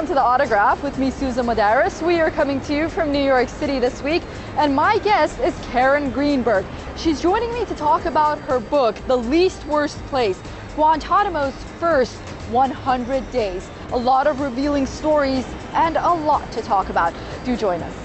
welcome to The Autograph with me, Susan Madaris. We are coming to you from New York City this week, and my guest is Karen Greenberg. She's joining me to talk about her book, The Least Worst Place, Guantanamo's First 100 Days. A lot of revealing stories and a lot to talk about. Do join us.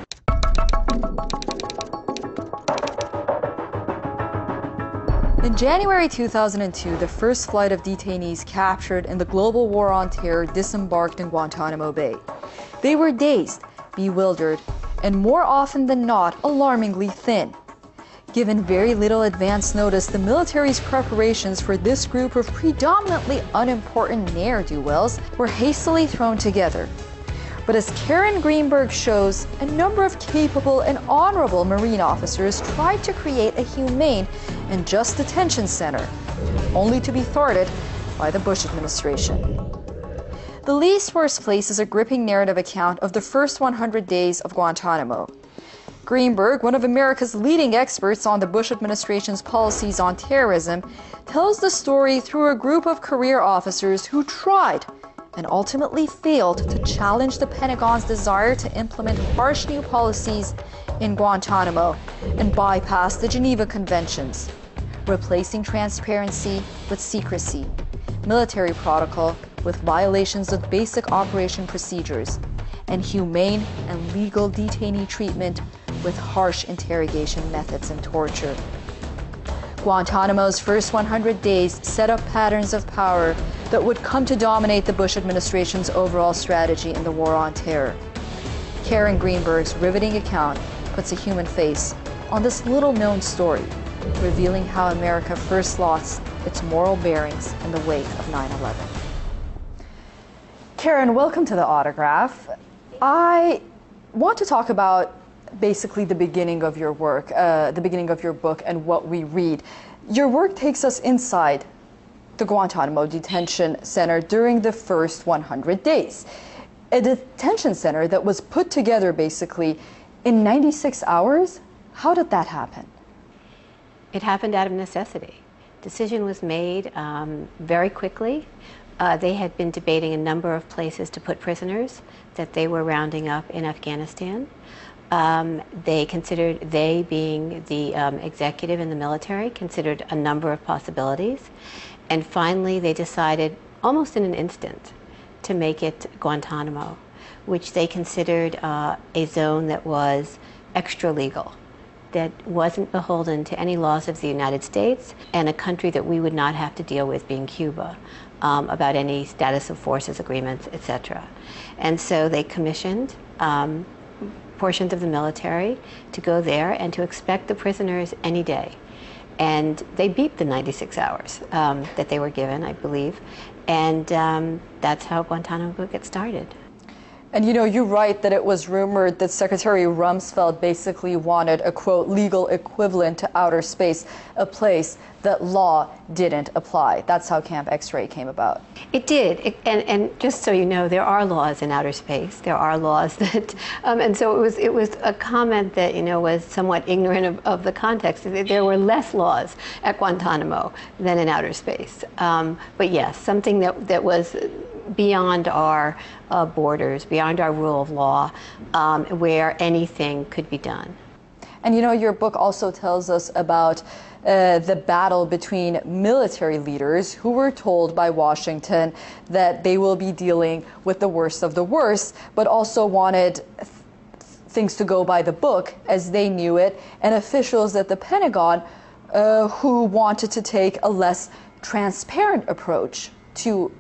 In January 2002, the first flight of detainees captured in the global war on terror disembarked in Guantanamo Bay. They were dazed, bewildered, and more often than not, alarmingly thin. Given very little advance notice, the military's preparations for this group of predominantly unimportant ne'er-do-wells were hastily thrown together. But as Karen Greenberg shows, a number of capable and honorable Marine officers tried to create a humane and just detention center, only to be thwarted by the Bush administration. The Least Worst Place is a gripping narrative account of the first 100 days of Guantanamo. Greenberg, one of America's leading experts on the Bush administration's policies on terrorism, tells the story through a group of career officers who tried and ultimately failed to challenge the Pentagon's desire to implement harsh new policies in Guantanamo and bypass the Geneva Conventions, replacing transparency with secrecy, military protocol with violations of basic operation procedures, and humane and legal detainee treatment with harsh interrogation methods and torture. Guantanamo's first 100 days set up patterns of power that would come to dominate the Bush administration's overall strategy in the war on terror. Karen Greenberg's riveting account puts a human face on this little-known story, revealing how America first lost its moral bearings in the wake of 9/11. Karen, welcome to The Autograph. I want to talk about basically the beginning of your work, the beginning of your book and what we read. Your work takes us inside the Guantanamo Detention Center during the first 100 days. A detention center that was put together basically in 96 hours. How did that happen? It happened out of necessity. Decision was made very quickly. They had been debating a number of places to put prisoners that they were rounding up in Afghanistan. They being the executive in the military, considered a number of possibilities. And finally, they decided, almost in an instant, to make it Guantanamo, which they considered a zone that was extra legal, that wasn't beholden to any laws of the United States, and a country that we would not have to deal with, being Cuba, about any status of forces agreements, etc. And so they commissioned portions of the military to go there and to expect the prisoners any day. And they beat the 96 hours that they were given, I believe. And that's how Guantanamo gets started. And you know, you write that it was rumored that Secretary Rumsfeld basically wanted a, quote, legal equivalent to outer space, a place that law didn't apply. That's how Camp X-Ray came about. It did. And just so you know, there are laws in outer space. There are laws that, and so it was a comment that, you know, was somewhat ignorant of the context. There were less laws at Guantanamo than in outer space. But yes, something that was beyond our borders, beyond our rule of law, where anything could be done. And you know, your book also tells us about the battle between military leaders who were told by Washington that they will be dealing with the worst of the worst, but also wanted things to go by the book as they knew it, and officials at the Pentagon who wanted to take a less transparent approach to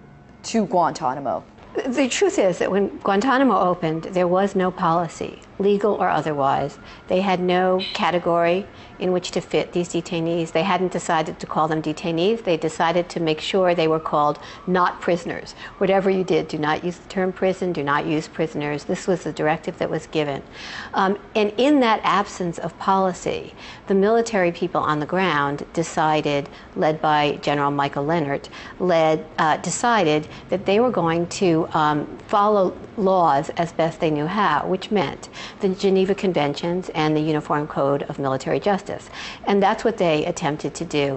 Guantanamo. The truth is that when Guantanamo opened, there was no policy, legal or otherwise. They had no category in which to fit these detainees. They hadn't decided to call them detainees. They decided to make sure they were called not prisoners. Whatever you did, do not use the term prison, do not use prisoners. This was the directive that was given. And in that absence of policy, the military people on the ground decided, led by General Michael Leonard, decided that they were going to follow laws as best they knew how, which meant the Geneva Conventions and the Uniform Code of Military Justice. And that's what they attempted to do.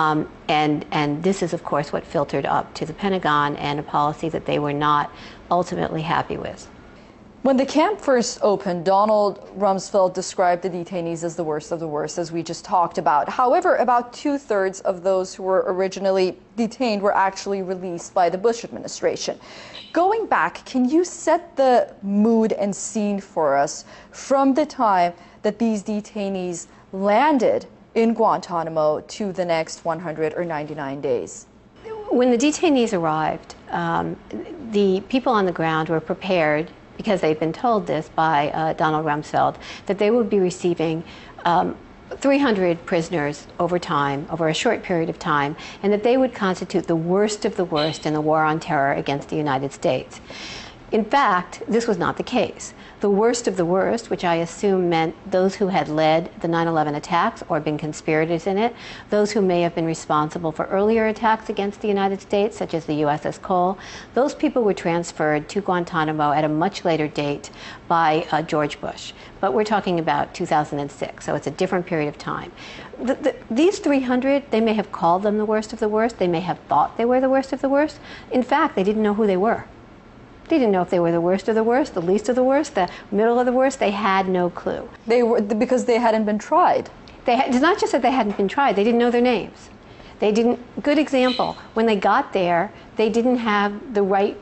And this is, of course, what filtered up to the Pentagon and a policy that they were not ultimately happy with. When the camp first opened, Donald Rumsfeld described the detainees as the worst of the worst, as we just talked about. However, about 2/3 of those who were originally detained were actually released by the Bush administration. Going back, can you set the mood and scene for us from the time that these detainees landed in Guantanamo to the next 100 or 99 days? When the detainees arrived, the people on the ground were prepared, because they'd been told this by Donald Rumsfeld, that they would be receiving 300 prisoners over time, over a short period of time, and that they would constitute the worst of the worst in the war on terror against the United States. In fact, this was not the case. The worst of the worst, which I assume meant those who had led the 9/11 attacks or been conspirators in it, those who may have been responsible for earlier attacks against the United States, such as the USS Cole, those people were transferred to Guantanamo at a much later date by George Bush. But we're talking about 2006, so it's a different period of time. These 300, they may have called them the worst of the worst. They may have thought they were the worst of the worst. In fact, they didn't know who they were. They didn't know if they were the worst of the worst, the least of the worst, the middle of the worst. They had no clue. They were, because they hadn't been tried. It's not just that they hadn't been tried, they didn't know their names. They didn't, good example, when they got there, they didn't have the right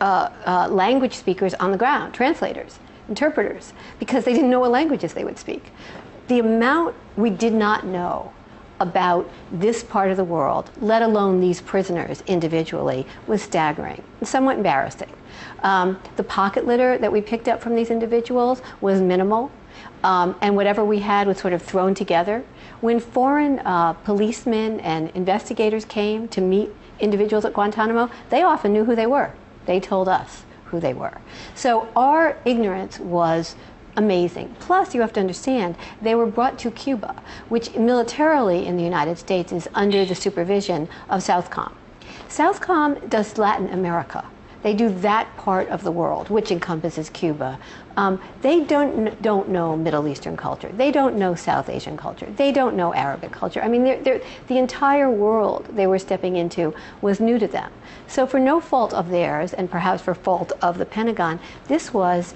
language speakers on the ground, translators, interpreters, because they didn't know what languages they would speak. The amount we did not know about this part of the world, let alone these prisoners individually, was staggering and somewhat embarrassing. The pocket litter that we picked up from these individuals was minimal, and whatever we had was sort of thrown together. When foreign policemen and investigators came to meet individuals at Guantanamo, they often knew who they were. They told us who they were. So our ignorance was amazing. Plus, you have to understand, they were brought to Cuba, which militarily in the United States is under the supervision of Southcom. Southcom does Latin America. They do that part of the world, which encompasses Cuba. They don't know Middle Eastern culture. They don't know South Asian culture. They don't know Arabic culture. I mean, the entire world they were stepping into was new to them. So for no fault of theirs, and perhaps for fault of the Pentagon, this was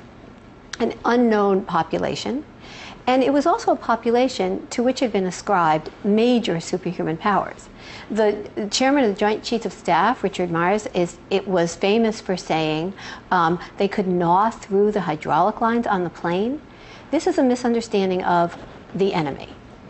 an unknown population. And it was also a population to which had been ascribed major superhuman powers. The chairman of the Joint Chiefs of Staff, Richard Myers, was famous for saying they could gnaw through the hydraulic lines on the plane. This is a misunderstanding of the enemy.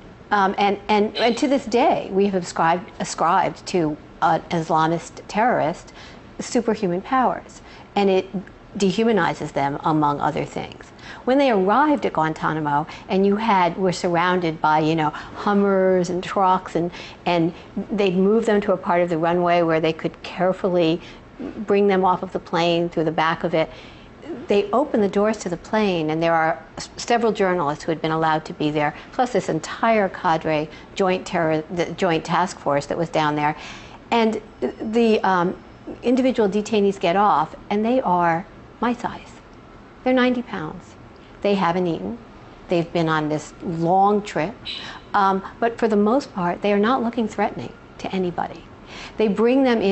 And to this day, we have ascribed to an Islamist terrorist superhuman powers. And it dehumanizes them, among other things. When they arrived at Guantanamo, and were surrounded by, Hummers and trucks, and they'd move them to a part of the runway where they could carefully bring them off of the plane through the back of it. They opened the doors to the plane, and there are several journalists who had been allowed to be there, plus this entire cadre, the Joint Task Force that was down there. And the individual detainees get off, and they are my size. They're 90 pounds. They haven't eaten. They've been on this long trip. But for the most part, they are not looking threatening to anybody. They bring them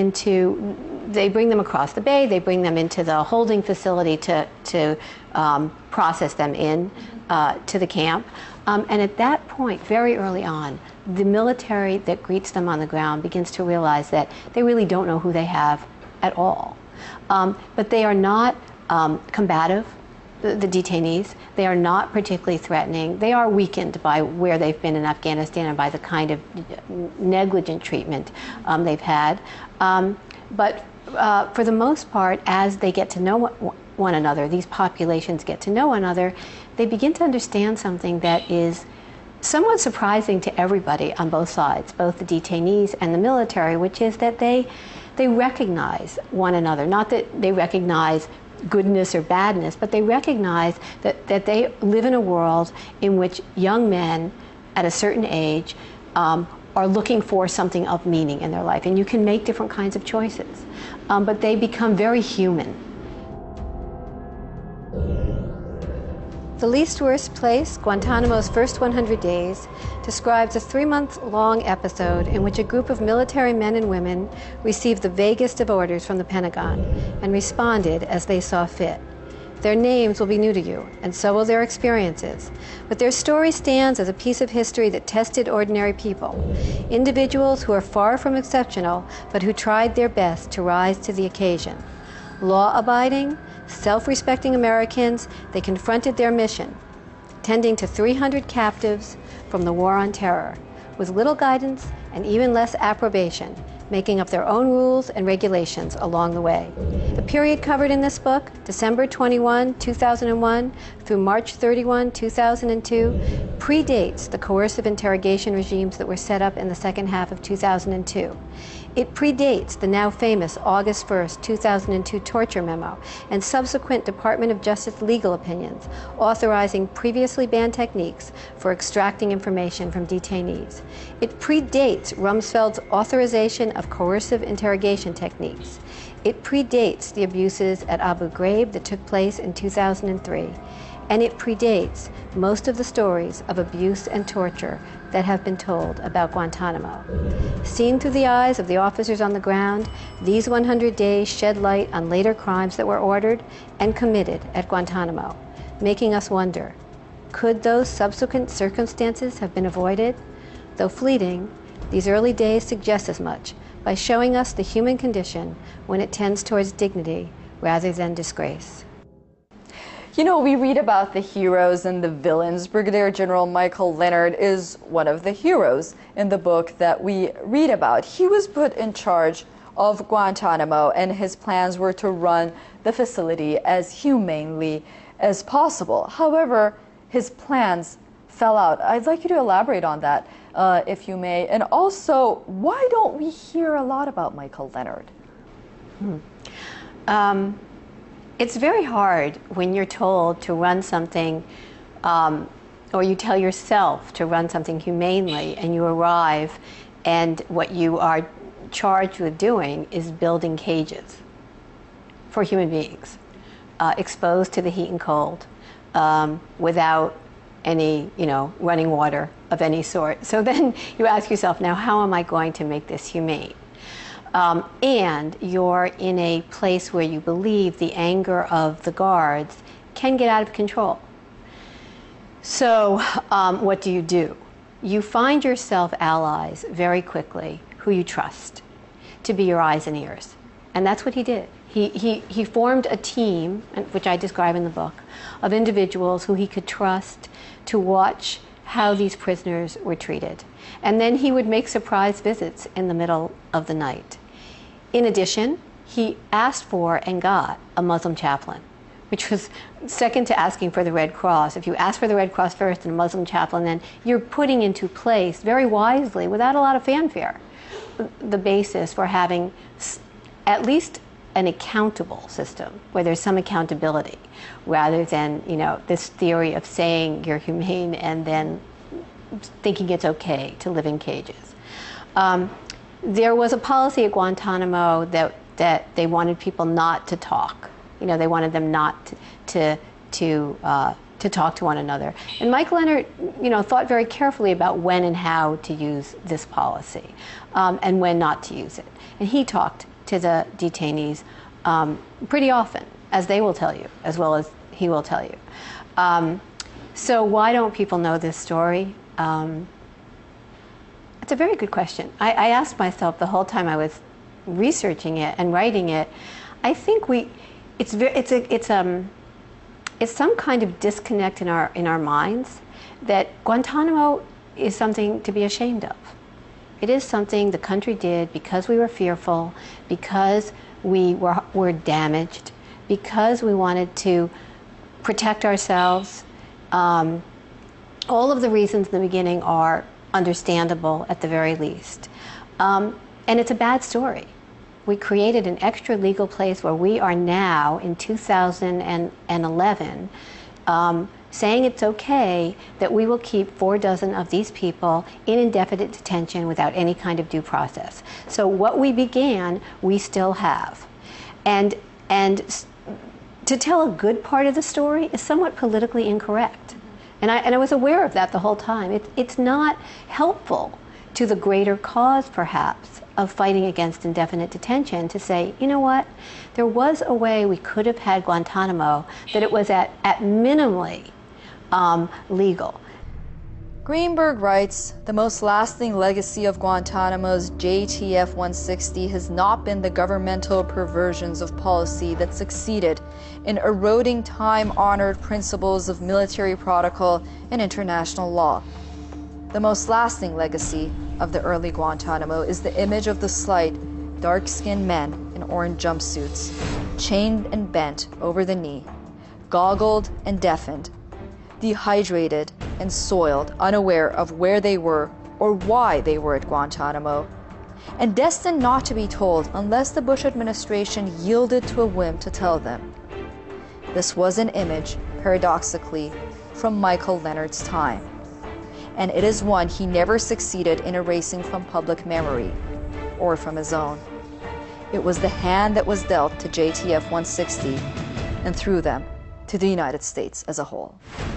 across the bay. They bring them into the holding facility to process them in to the camp. And at that point, very early on, the military that greets them on the ground begins to realize that they really don't know who they have at all. But they are not combative, the detainees. They are not particularly threatening. They are weakened by where they've been in Afghanistan and by the kind of negligent treatment they've had. But for the most part, as they get to know one another, these populations get to know one another, they begin to understand something that is somewhat surprising to everybody on both sides, both the detainees and the military, which is that they recognize one another. Not that they recognize goodness or badness, but they recognize that they live in a world in which young men at a certain age are looking for something of meaning in their life. And you can make different kinds of choices. But they become very human. The Least Worst Place, Guantanamo's First 100 Days, describes a 3-month-long episode in which a group of military men and women received the vaguest of orders from the Pentagon and responded as they saw fit. Their names will be new to you, and so will their experiences, but their story stands as a piece of history that tested ordinary people, individuals who are far from exceptional, but who tried their best to rise to the occasion. Law-abiding, self-respecting Americans, they confronted their mission, tending to 300 captives from the War on Terror, with little guidance and even less approbation, making up their own rules and regulations along the way. The period covered in this book, December 21, 2001 through March 31, 2002, predates the coercive interrogation regimes that were set up in the second half of 2002. It predates the now famous August 1st, 2002 torture memo and subsequent Department of Justice legal opinions authorizing previously banned techniques for extracting information from detainees. It predates Rumsfeld's authorization of coercive interrogation techniques. It predates the abuses at Abu Ghraib that took place in 2003. And it predates most of the stories of abuse and torture that have been told about Guantanamo. Seen through the eyes of the officers on the ground, these 100 days shed light on later crimes that were ordered and committed at Guantanamo, making us wonder, could those subsequent circumstances have been avoided? Though fleeting, these early days suggest as much by showing us the human condition when it tends towards dignity rather than disgrace. You know, we read about the heroes and the villains. Brigadier General Michael Leonard is one of the heroes in the book that we read about. He was put in charge of Guantanamo, and his plans were to run the facility as humanely as possible. However, his plans fell out. I'd like you to elaborate on that, if you may. And also, why don't we hear a lot about Michael Leonard? It's very hard when you're told to run something, or you tell yourself to run something humanely, and you arrive, and what you are charged with doing is building cages for human beings, exposed to the heat and cold, without any, running water of any sort. So then you ask yourself, now how am I going to make this humane? And you're in a place where you believe the anger of the guards can get out of control. So what do? You find yourself allies very quickly who you trust to be your eyes and ears. And that's what he did. He formed a team, which I describe in the book, of individuals who he could trust to watch how these prisoners were treated. And then he would make surprise visits in the middle of the night. In addition, he asked for and got a Muslim chaplain, which was second to asking for the Red Cross. If you ask for the Red Cross first and a Muslim chaplain, then you're putting into place, very wisely, without a lot of fanfare, the basis for having at least an accountable system, where there's some accountability, rather than, this theory of saying you're humane and then thinking it's okay to live in cages. There was a policy at Guantanamo that they wanted people not to talk. They wanted them not to talk to one another. And Mike Leonard, thought very carefully about when and how to use this policy, and when not to use it. And he talked to the detainees pretty often, as they will tell you, as well as he will tell you. So why don't people know this story? It's a very good question. I asked myself the whole time I was researching it and writing it. I think it's some kind of disconnect in our minds that Guantanamo is something to be ashamed of. It is something the country did because we were fearful, because we were damaged, because we wanted to protect ourselves. All of the reasons in the beginning are understandable at the very least. And it's a bad story. We created an extra legal place where we are now in 2011 saying it's okay that we will keep 4 dozen of these people in indefinite detention without any kind of due process. So what we began, we still have. And to tell a good part of the story is somewhat politically incorrect. And I was aware of that the whole time. It's not helpful to the greater cause, perhaps, of fighting against indefinite detention to say, you know what, there was a way we could have had Guantanamo that it was at minimally legal. Greenberg writes, the most lasting legacy of Guantanamo's JTF-160 has not been the governmental perversions of policy that succeeded in eroding time-honored principles of military protocol and international law. The most lasting legacy of the early Guantanamo is the image of the slight, dark-skinned men in orange jumpsuits, chained and bent over the knee, goggled and deafened, dehydrated and soiled, unaware of where they were or why they were at Guantanamo, and destined not to be told unless the Bush administration yielded to a whim to tell them. This was an image, paradoxically, from Michael Leonard's time, and it is one he never succeeded in erasing from public memory or from his own. It was the hand that was dealt to JTF-160 and through them to the United States as a whole.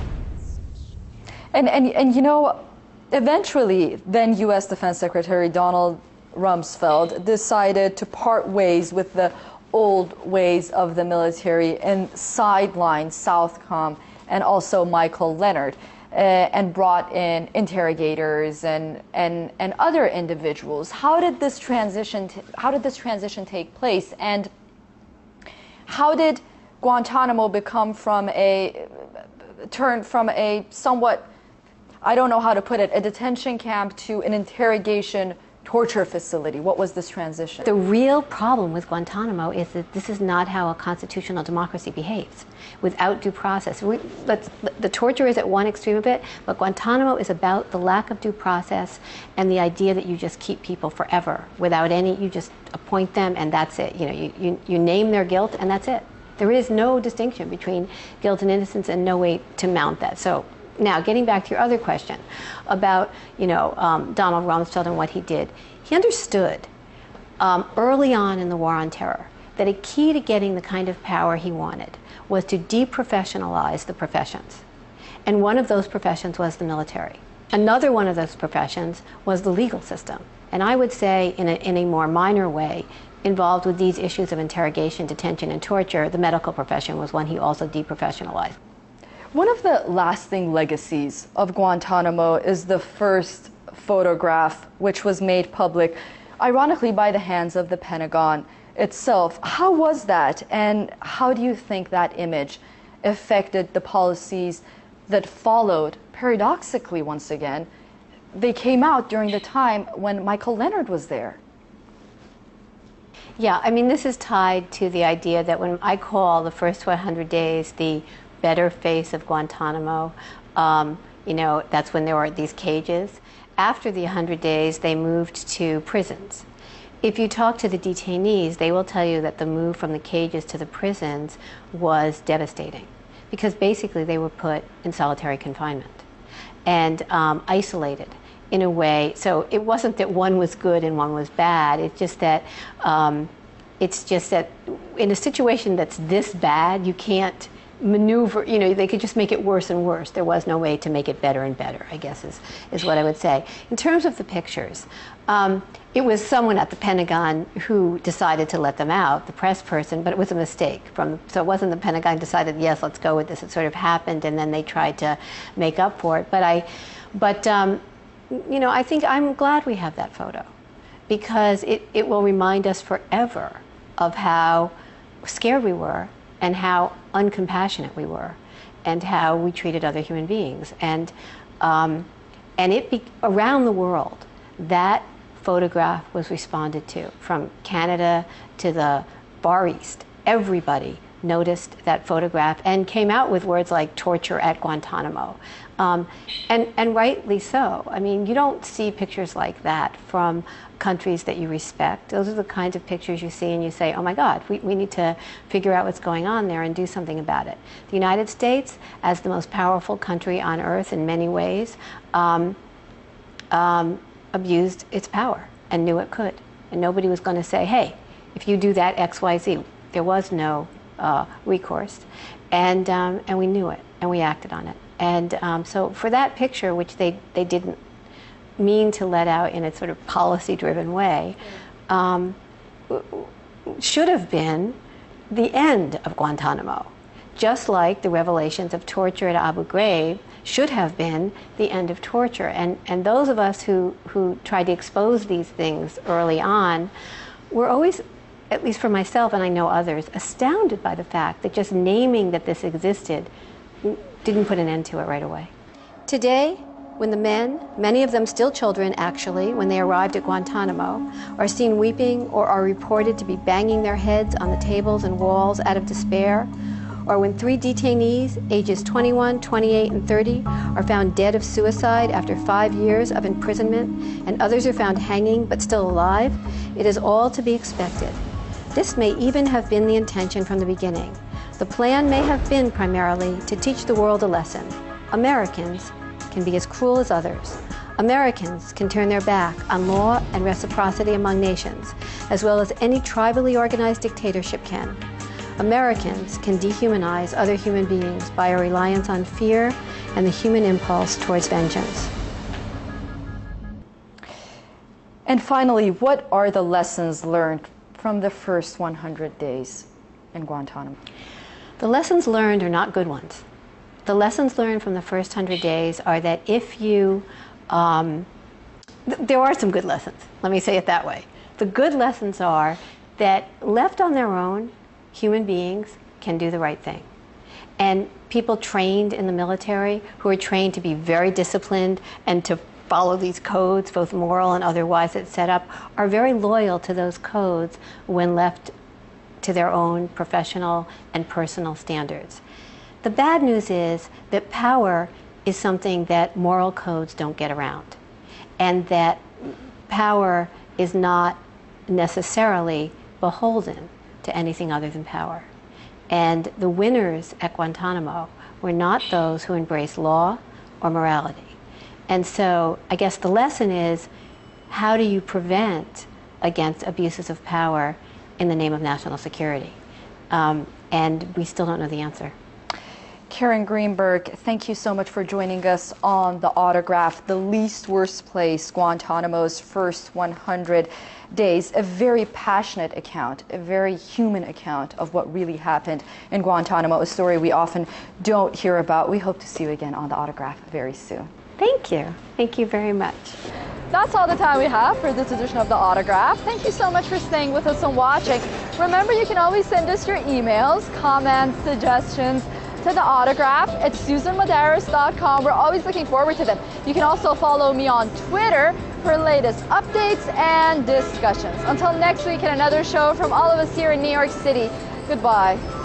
And you know, eventually, then U.S. Defense Secretary Donald Rumsfeld decided to part ways with the old ways of the military and sidelined Southcom and also Michael Leonard and brought in interrogators and other individuals. How did this transition take place, and how did Guantanamo become turn from a somewhat, I don't know how to put it, a detention camp to an interrogation torture facility? What was this transition? The real problem with Guantanamo is that this is not how a constitutional democracy behaves, without due process. The torture is at one extreme of it, but Guantanamo is about the lack of due process and the idea that you just keep people forever without any, you just appoint them and that's it. You know, you name their guilt and that's it. There is no distinction between guilt and innocence and no way to mount that. So now, getting back to your other question about, Donald Rumsfeld and what he did, he understood early on in the War on Terror that a key to getting the kind of power he wanted was to deprofessionalize the professions. And one of those professions was the military. Another one of those professions was the legal system. And I would say, in a more minor way, involved with these issues of interrogation, detention, and torture, the medical profession was one he also deprofessionalized. One of the lasting legacies of Guantanamo is the first photograph, which was made public, ironically, by the hands of the Pentagon itself. How was that, and how do you think that image affected the policies that followed? Paradoxically, once again, they came out during the time when Michael Leonard was there. Yeah, I mean, this is tied to the idea that when I call the first 100 days the better face of Guantanamo, that's when there were these cages. After the 100 days, they moved to prisons. If you talk to the detainees, they will tell you that the move from the cages to the prisons was devastating, because basically they were put in solitary confinement and isolated in a way. So it wasn't that one was good and one was bad. It's just that in a situation that's this bad, you can't maneuver, they could just make it worse and worse. There was no way to make it better and better, I guess is what I would say. In terms of the pictures, it was someone at the Pentagon who decided to let them out, the press person, but it was a mistake. So it wasn't the Pentagon decided, yes, let's go with this. It sort of happened, and then they tried to make up for it. I think I'm glad we have that photo, because it will remind us forever of how scared we were and how uncompassionate we were and how we treated other human beings. And around the world, that photograph was responded to, from Canada to the Far East. Everybody noticed that photograph and came out with words like torture at Guantanamo. And rightly so. I mean, you don't see pictures like that from countries that you respect. Those are the kinds of pictures you see and you say, oh my God, we need to figure out what's going on there and do something about it. The United States, as the most powerful country on earth in many ways, abused its power and knew it could. And nobody was going to say, hey, if you do that X, Y, Z. There was no recourse, and we knew it, and we acted on it. And so for that picture, which they didn't mean to let out in a sort of policy-driven way, should have been the end of Guantanamo, just like the revelations of torture at Abu Ghraib should have been the end of torture. And those of us who tried to expose these things early on were always, at least for myself and I know others, astounded by the fact that just naming that this existed didn't put an end to it right away. Today, when the men, many of them still children actually, when they arrived at Guantanamo, are seen weeping or are reported to be banging their heads on the tables and walls out of despair, or when 3 detainees, ages 21, 28, and 30, are found dead of suicide after 5 years of imprisonment, and others are found hanging but still alive, it is all to be expected. This may even have been the intention from the beginning. The plan may have been primarily to teach the world a lesson. Americans can be as cruel as others. Americans can turn their back on law and reciprocity among nations, as well as any tribally organized dictatorship can. Americans can dehumanize other human beings by a reliance on fear and the human impulse towards vengeance. And finally, what are the lessons learned from the first 100 days in Guantanamo? The lessons learned are not good ones. The lessons learned from the first 100 days are that if you, there are some good lessons, let me say it that way. The good lessons are that left on their own, human beings can do the right thing. And people trained in the military, who are trained to be very disciplined and to follow these codes, both moral and otherwise, that's set up, are very loyal to those codes when left to their own professional and personal standards. The bad news is that power is something that moral codes don't get around, and that power is not necessarily beholden to anything other than power. And the winners at Guantanamo were not those who embraced law or morality. And so I guess the lesson is, how do you prevent against abuses of power in the name of national security? And we still don't know the answer. Karen Greenberg, thank you so much for joining us on The Autograph, The Least Worst Place, Guantanamo's first 100 days. A very passionate account, a very human account of what really happened in Guantanamo, a story we often don't hear about. We hope to see you again on The Autograph very soon. Thank you. Thank you very much. That's all the time we have for this edition of The Autograph. Thank you so much for staying with us and watching. Remember, you can always send us your emails, comments, suggestions to The Autograph at SusanMadaris.com. We're always looking forward to them. You can also follow me on Twitter for latest updates and discussions. Until next week and another show from all of us here in New York City, goodbye.